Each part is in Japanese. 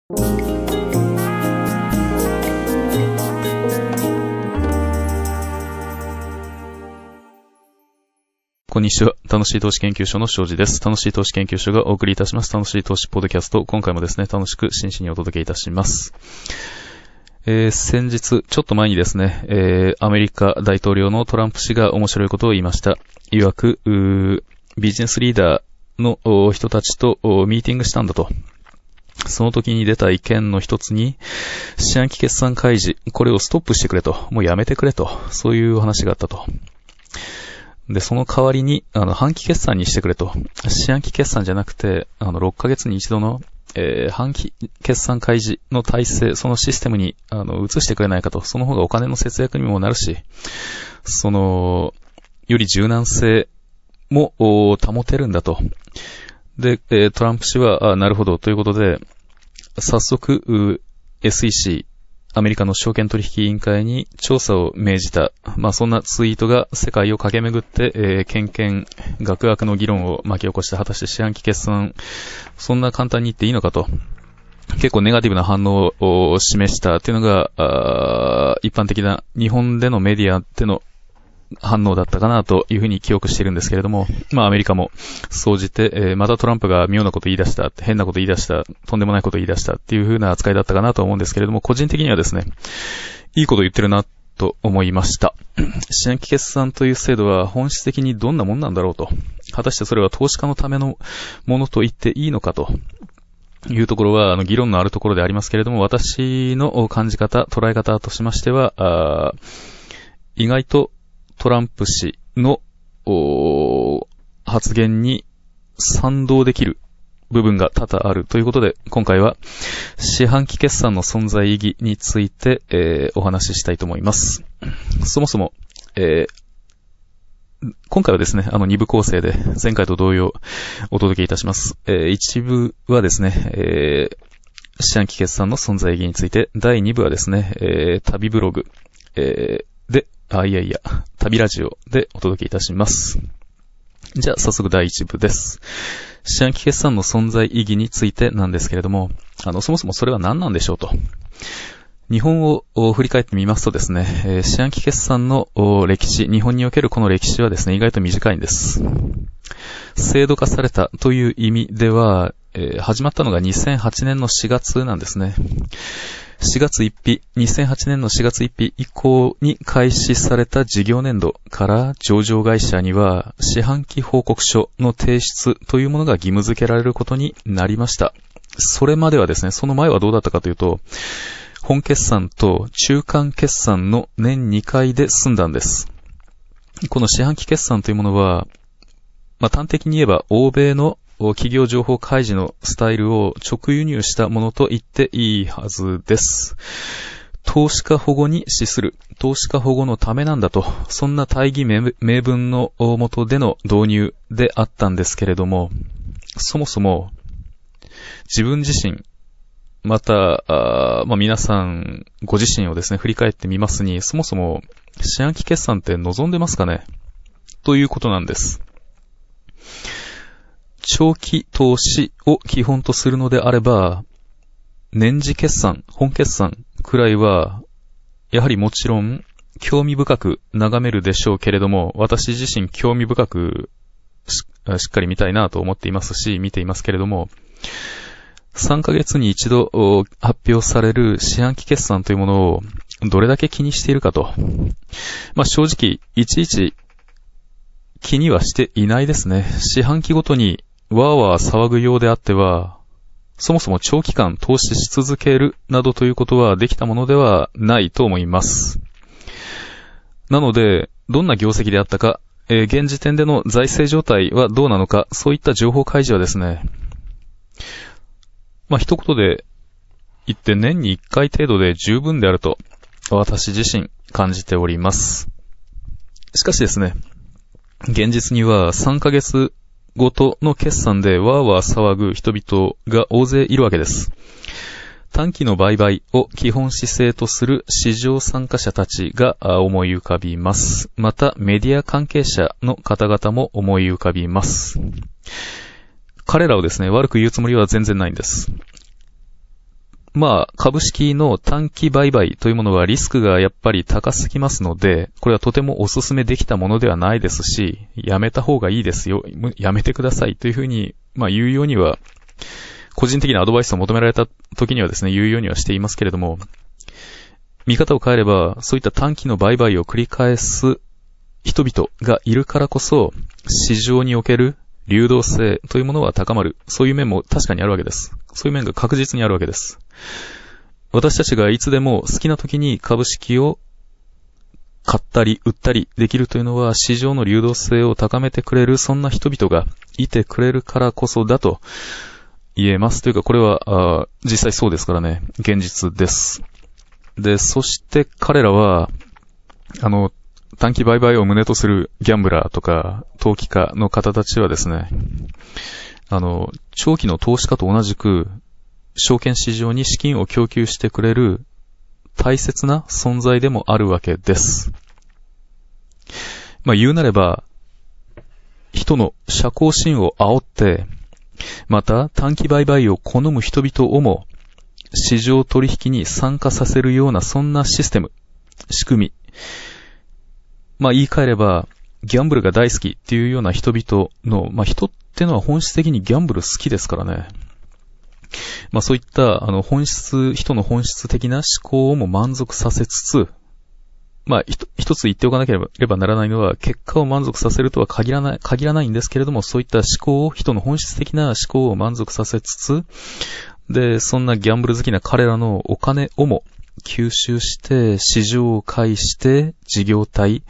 こんにちは。楽しい投資研究所の庄司です。楽しい投資研究所がお送りいたします楽しい投資ポッドキャスト。今回もですね、楽しく真摯にお届けいたします。先日、ちょっと前にですね、アメリカ大統領のトランプ氏が面白いことを言いました。曰く、ビジネスリーダーの人たちとミーティングしたんだと。その時に出た意見の一つに、四半期決算開示、これをストップしてくれと、もうやめてくれと、そういう話があったと。で、その代わりに、半期決算にしてくれと。四半期決算じゃなくて、6ヶ月に一度の、半期決算開示の体制、そのシステムに、移してくれないかと。その方がお金の節約にもなるし、より柔軟性も保てるんだと。で、トランプ氏は、なるほど、ということで、早速、SEC、アメリカの証券取引委員会に調査を命じた。そんなツイートが世界を駆け巡って、ガクガクの議論を巻き起こした。果たして四半期決算、そんな簡単に言っていいのかと。結構ネガティブな反応を示したっていうのが、一般的な日本でのメディアでの反応だったかなというふうに記憶しているんですけれども、アメリカも総じて、またトランプが妙なこと言い出した、変なこと言い出した、とんでもないこと言い出したっていうふうな扱いだったかなと思うんですけれども、個人的にはですね、いいこと言ってるなと思いました。四半期決算という制度は本質的にどんなもんなんだろうと。果たしてそれは投資家のためのものと言っていいのかと。いうところは、議論のあるところでありますけれども、私の感じ方、捉え方としましては、意外とトランプ氏の発言に賛同できる部分が多々あるということで、今回は四半期決算の存在意義について、お話ししたいと思います。そもそも、今回はですね、2部構成で前回と同様お届けいたします。1部はですね、四半期決算の存在意義について、第2部はですね、旅ブログ、旅ラジオでお届けいたします。じゃあ早速第1部です。四半期決算の存在意義についてなんですけれども、そもそもそれは何なんでしょうと。日本を振り返ってみますとですね、四半期決算の歴史、日本におけるこの歴史はですね、意外と短いんです。制度化されたという意味では、始まったのが2008年の4月なんですね。2008年の4月1日以降に開始された事業年度から上場会社には四半期報告書の提出というものが義務付けられることになりました。それまではですね、その前はどうだったかというと、本決算と中間決算の年2回で済んだんです。この四半期決算というものは、端的に言えば欧米の企業情報開示のスタイルを直輸入したものと言っていいはずです。投資家保護に資する。投資家保護のためなんだと。そんな大義名分の下での導入であったんですけれども、そもそも自分自身、また、皆さんご自身をですね、振り返ってみますに、そもそも四半期決算って望んでますかねということなんです。長期投資を基本とするのであれば、年次決算、本決算くらいは、やはりもちろん興味深く眺めるでしょうけれども、私自身興味深くしっかり見たいなと思っていますし、見ていますけれども、3ヶ月に一度発表される四半期決算というものをどれだけ気にしているかと。正直、いちいち気にはしていないですね。四半期ごとにわーわー騒ぐようであっては、そもそも長期間投資し続けるなどということはできたものではないと思います。なので、どんな業績であったか、現時点での財政状態はどうなのか、そういった情報開示はですね、一言で言って年に1回程度で十分であると私自身感じております。しかしですね、現実には3ヶ月ごとの決算でわーわー騒ぐ人々が大勢いるわけです。短期の売買を基本姿勢とする市場参加者たちが思い浮かびます。またメディア関係者の方々も思い浮かびます。彼らをですね、悪く言うつもりは全然ないんです。 株式の短期売買というものはリスクがやっぱり高すぎますので、これはとてもお勧めできたものではないですし、やめた方がいいですよ、やめてくださいというふうに、言うようには、個人的なアドバイスを求められた時にはですね、言うようにはしていますけれども、見方を変えれば、そういった短期の売買を繰り返す人々がいるからこそ、市場における流動性というものは高まる。そういう面も確かにあるわけです。そういう面が確実にあるわけです。私たちがいつでも好きな時に株式を買ったり売ったりできるというのは市場の流動性を高めてくれる、そんな人々がいてくれるからこそだと言えます。というかこれは実際そうですからね、現実です。で、そして彼らは短期売買を旨とするギャンブラーとか投機家の方たちはですね、長期の投資家と同じく証券市場に資金を供給してくれる大切な存在でもあるわけです。言うなれば、人の社交心を煽って、また短期売買を好む人々をも市場取引に参加させるようなそんなシステム、仕組み。言い換えれば、ギャンブルが大好きっていうような人々の、人ってのは本質的にギャンブル好きですからね。そういった人の本質的な思考をも満足させつつ、一つ言っておかなければならないのは、結果を満足させるとは限らないんですけれども、そういった人の本質的な思考を満足させつつ、で、そんなギャンブル好きな彼らのお金をも吸収して、市場を介して、企業体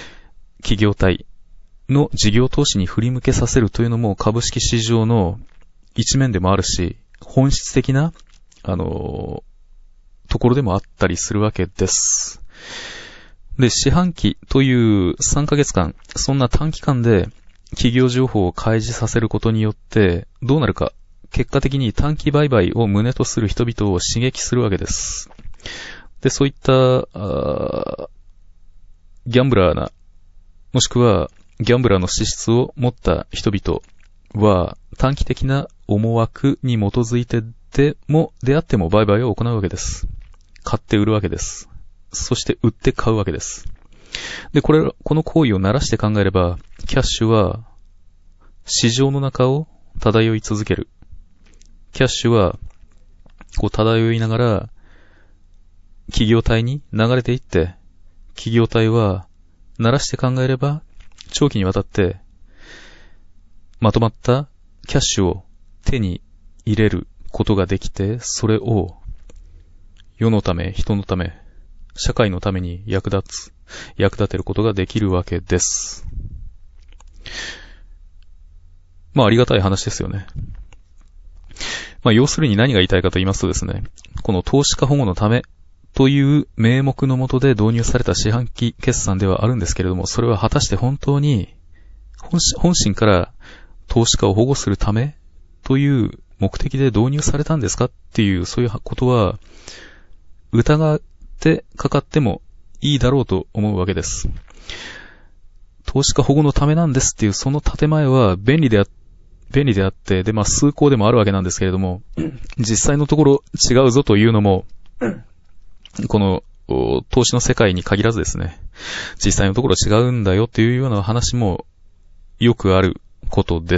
の事業投資に振り向けさせるというのも株式市場の一面でもあるし、本質的な、ところでもあったりするわけです。で、四半期という3ヶ月間、そんな短期間で企業情報を開示させることによって、どうなるか、結果的に短期売買を旨とする人々を刺激するわけです。で、そういったギャンブラーな、もしくはギャンブラーの資質を持った人々は短期的な思惑に基づいてであっても売買を行うわけです。買って売るわけです。そして売って買うわけです。で、この行為を慣らして考えれば、キャッシュは市場の中を漂い続ける。キャッシュは漂いながら企業体に流れていって、企業体は慣らして考えれば長期にわたってまとまったキャッシュを手に入れることができて、それを世のため、人のため、社会のために役立てることができるわけです。ありがたい話ですよね。要するに何が言いたいかと言いますとですね、この投資家保護のためという名目のもとで導入された四半期決算ではあるんですけれども、それは果たして本当に本心から投資家を保護するためという目的で導入されたんですかっていう、そういうことは疑ってかかってもいいだろうと思うわけです。投資家保護のためなんですっていうその建前は便利であって、で、崇高でもあるわけなんですけれども、実際のところ違うぞというのも、この投資の世界に限らずですね、実際のところ違うんだよというような話もよくあることです。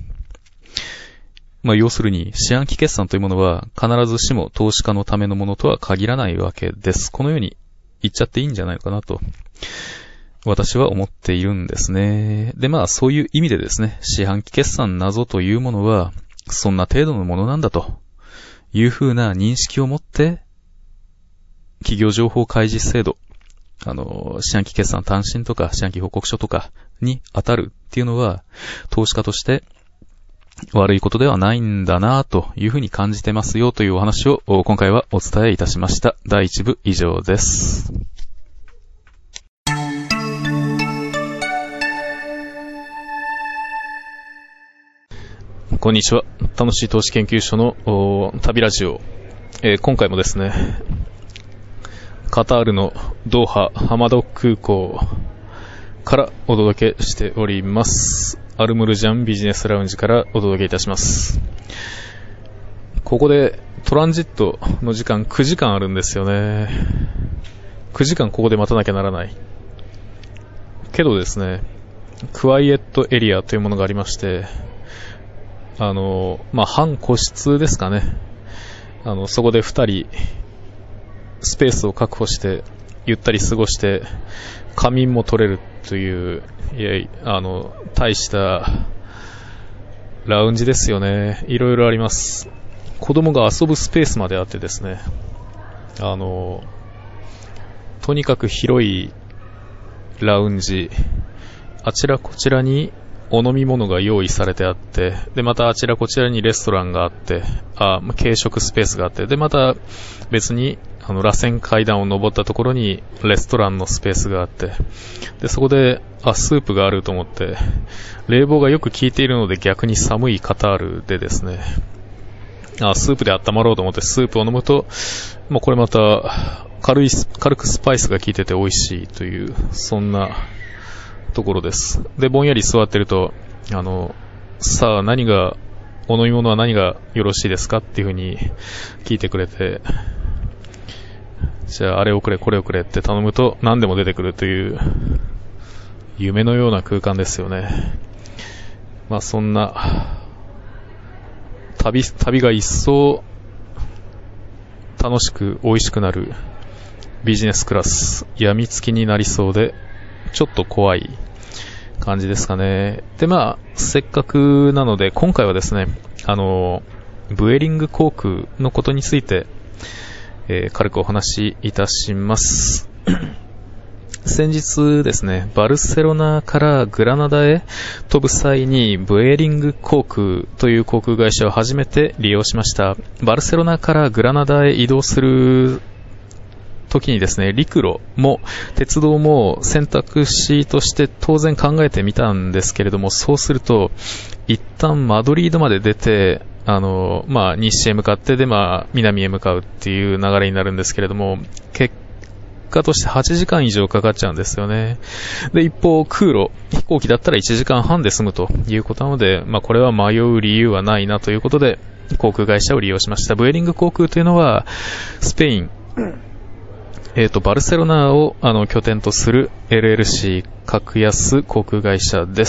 要するに四半期決算というものは必ずしも投資家のためのものとは限らないわけです。このように言っちゃっていいんじゃないのかなと私は思っているんですね。で、そういう意味でですね、四半期決算謎というものはそんな程度のものなんだというふうな認識を持って企業情報開示制度、四半期決算単身とか四半期報告書とかに当たるっていうのは投資家として悪いことではないんだなというふうに感じてますよというお話を今回はお伝えいたしました。第1部以上です。こんにちは。楽しい投資研究所の旅ラジオ。今回もですね、カタールのドーハハマド空港からお届けしております。アルムルジャンビジネスラウンジからお届けいたします。 ここでトランジットの時間9時間あるんですよね。9時間ここで待たなきゃならない。けどですね、クワイエットエリアというものがありまして、半個室ですかね。そこで2人、スペースを確保して、ゆったり過ごして、仮眠も取れるという、大したラウンジですよね。いろいろあります。子供が遊ぶスペースまであってですね、とにかく広いラウンジ、あちらこちらにお飲み物が用意されてあって、で、またあちらこちらにレストランがあって、軽食スペースがあって、で、また別に、螺旋階段を登ったところにレストランのスペースがあって、で、そこで、スープがあると思って、冷房がよく効いているので逆に寒いカタールでですね、スープで温まろうと思ってスープを飲むと、もうこれまた軽くスパイスが効いてて美味しいという、そんなところです。で、ぼんやり座ってると、さあお飲み物は何がよろしいですかっていう風に聞いてくれて、じゃああれをくれこれをくれって頼むと何でも出てくるという夢のような空間ですよね。そんな旅が一層楽しく美味しくなるビジネスクラス、病みつきになりそうでちょっと怖い感じですかね。で、せっかくなので今回はですね、ブエリング航空のことについて、軽くお話しいたします。先日ですね、バルセロナからグラナダへ飛ぶ際にブエリング航空という航空会社を初めて利用しました。バルセロナからグラナダへ移動する時にですね、陸路も鉄道も選択肢として当然考えてみたんですけれども、そうすると一旦マドリードまで出て、西へ向かって、で、南へ向かうっていう流れになるんですけれども、結果として8時間以上かかっちゃうんですよね。で、一方、飛行機だったら1時間半で済むということなので、これは迷う理由はないなということで、航空会社を利用しました。ブエリング航空というのは、スペイン、バルセロナを拠点とする LLC 格安航空会社です。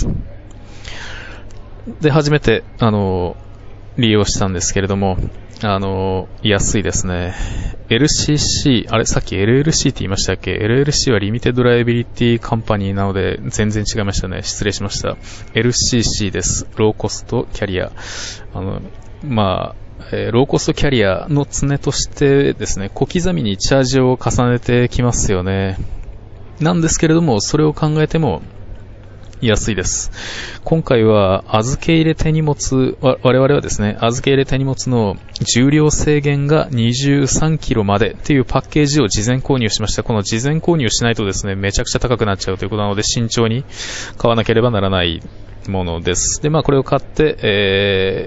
で、初めて、利用したんですけれども、安いですね。LCC、さっき LLC って言いましたっけ？ LLC はリミテッドライビリティカンパニーなので全然違いましたね。失礼しました。LCC です。ローコストキャリア。ローコストキャリアの常としてですね、小刻みにチャージを重ねてきますよね。なんですけれども、それを考えても安いです。今回は預け入れ手荷物、我々はですね、預け入れ手荷物の重量制限が23キロまでっていうパッケージを事前購入しました。この事前購入しないとですね、めちゃくちゃ高くなっちゃうということなので、慎重に買わなければならないものです。で、これを買って、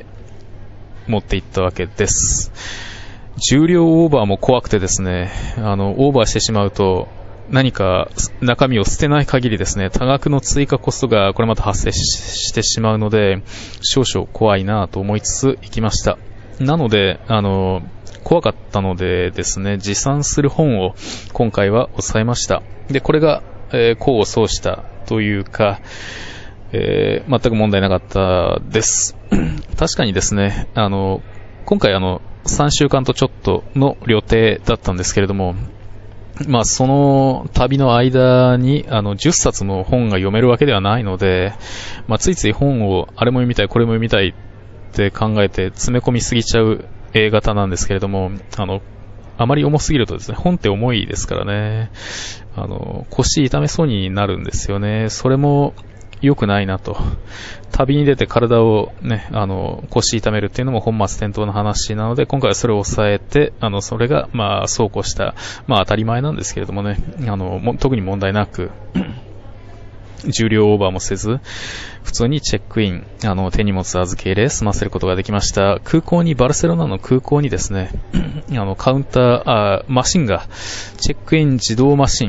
持っていったわけです。重量オーバーも怖くてですね、オーバーしてしまうと、何か中身を捨てない限りですね、多額の追加コストがこれまた発生してしまうので、少々怖いなと思いつつ行きました。なので、怖かったのでですね、持参する本を今回は抑えました。で、これが、功を奏したというか、全く問題なかったです。確かにですね、今回3週間とちょっとの旅程だったんですけれども、その旅の間に10冊の本が読めるわけではないので、ついつい本をあれも読みたいこれも読みたいって考えて詰め込みすぎちゃう A 型なんですけれども、あまり重すぎるとですね、本って重いですからね、腰痛めそうになるんですよね。それも良くないなと。旅に出て体をね、腰痛めるっていうのも本末転倒の話なので、今回はそれを抑えて、それが、そうこうした、当たり前なんですけれどもね、特に問題なく、重量オーバーもせず、普通にチェックイン、手荷物預け入れ済ませることができました。バルセロナの空港にですね、カウンター、マシンが、チェックイン自動マシン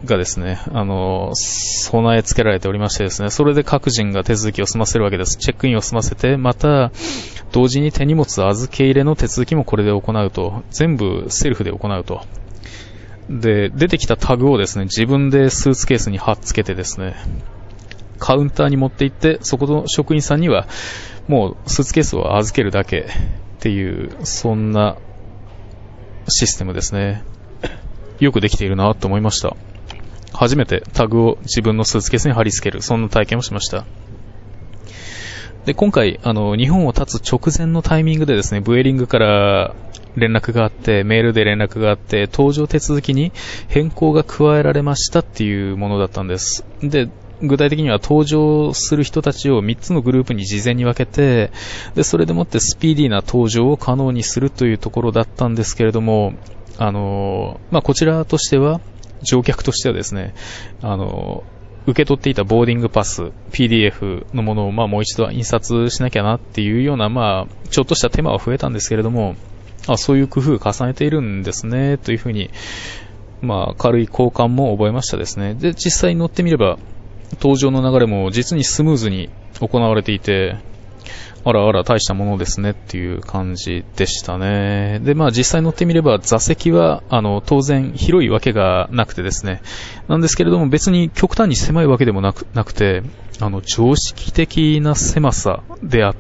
がですね、備え付けられておりましてですね、それで各人が手続きを済ませるわけです。チェックインを済ませて、また、同時に手荷物預け入れの手続きもこれで行うと。全部セルフで行うと。で、出てきたタグをですね、自分でスーツケースに貼っつけてですね、カウンターに持って行って、そこの職員さんには、もうスーツケースを預けるだけっていう、そんなシステムですね。よくできているなと思いました。初めてタグを自分のスーツケースに貼り付ける、そんな体験をしました。で、今回、日本を立つ直前のタイミングでですね、ブエリングから連絡があって、メールで連絡があって、搭乗手続きに変更が加えられましたっていうものだったんです。で、具体的には搭乗する人たちを3つのグループに事前に分けて、で、それでもってスピーディーな搭乗を可能にするというところだったんですけれども、こちらとしては、乗客としてはですね、受け取っていたボーディングパス、PDF のものをもう一度印刷しなきゃなっていうような、ちょっとした手間は増えたんですけれども、そういう工夫を重ねているんですね、というふうに、軽い好感も覚えましたですね。で、実際に乗ってみれば、搭乗の流れも実にスムーズに行われていて、あらあら大したものですねっていう感じでしたね。で、実際乗ってみれば座席は、当然広いわけがなくてですね。なんですけれども別に極端に狭いわけでもなくて、常識的な狭さであって、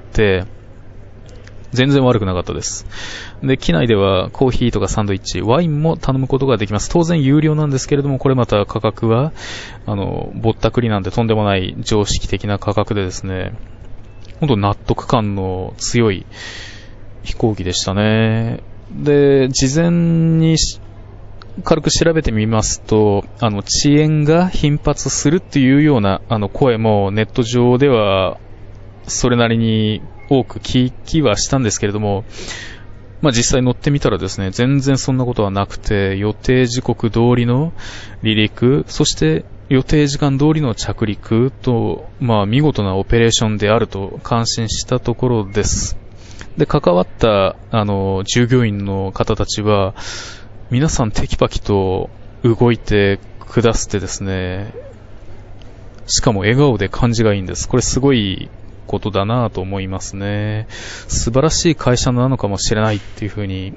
全然悪くなかったです。で、機内ではコーヒーとかサンドイッチ、ワインも頼むことができます。当然有料なんですけれども、これまた価格は、ぼったくりなんてとんでもない常識的な価格でですね、本当納得感の強い飛行機でしたね。で、事前に軽く調べてみますと、遅延が頻発するっていうような、声もネット上では、それなりに多く聞きはしたんですけれども、実際乗ってみたらですね、全然そんなことはなくて、予定時刻通りの離陸、そして予定時間通りの着陸と、見事なオペレーションであると感心したところです。で、関わった、従業員の方たちは、皆さんテキパキと動いてくださってですね、しかも笑顔で感じがいいんです。これすごいことだなと思いますね。素晴らしい会社なのかもしれないっていうふうに、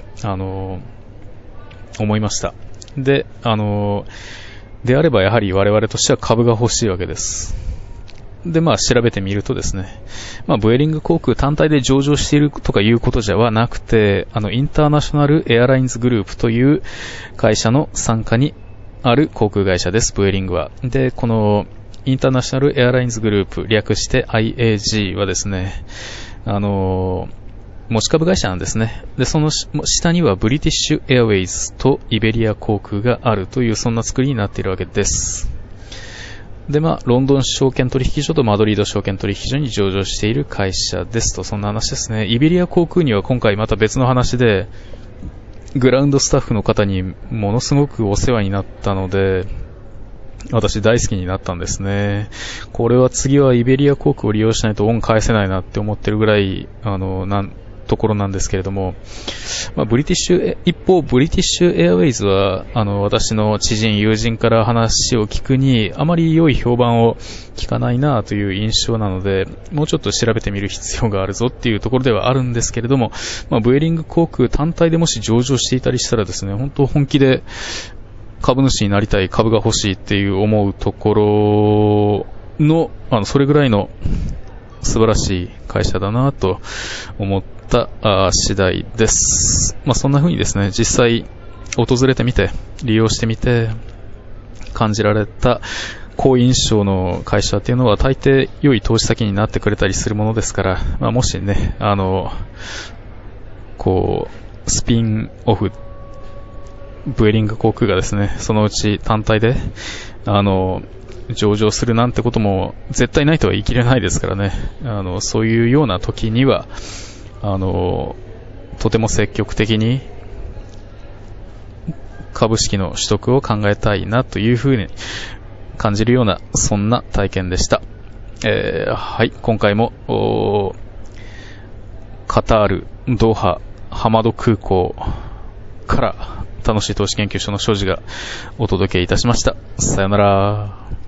思いました。で、であればやはり我々としては株が欲しいわけです。で、調べてみるとですね、ブエリング航空単体で上場しているとかいうことじゃなくて、インターナショナルエアラインズグループという会社の傘下にある航空会社です、ブエリングは。で、このインターナショナルエアラインズグループ、略して IAG はですね、持ち株会社なんですね。で、その下にはブリティッシュエアウェイズとイベリア航空があるという、そんな作りになっているわけです。で、ロンドン証券取引所とマドリード証券取引所に上場している会社ですと、そんな話ですね。イベリア航空には今回また別の話で、グラウンドスタッフの方にものすごくお世話になったので、私大好きになったんですね。これは次はイベリア航空を利用しないと恩返せないなって思ってるぐらい、ところなんですけれども、一方、ブリティッシュエアウェイズは、私の知人、友人から話を聞くに、あまり良い評判を聞かないなという印象なので、もうちょっと調べてみる必要があるぞっていうところではあるんですけれども、ブエリング航空単体でもし上場していたりしたらですね、本当本気で株主になりたい、株が欲しいっていう思うところの、それぐらいの素晴らしい会社だなと思った次第です。そんな風にですね、実際訪れてみて、利用してみて、感じられた好印象の会社っていうのは大抵良い投資先になってくれたりするものですから、もしね、スピンオフ、ブエリング航空がですね、そのうち単体で、上場するなんてことも絶対ないとは言い切れないですからね。そういうような時には、とても積極的に株式の取得を考えたいなというふうに感じるような、そんな体験でした。はい、今回もカタール、ドーハ、ハマド空港から楽しい投資研究所の庄司がお届けいたしました。 さよなら。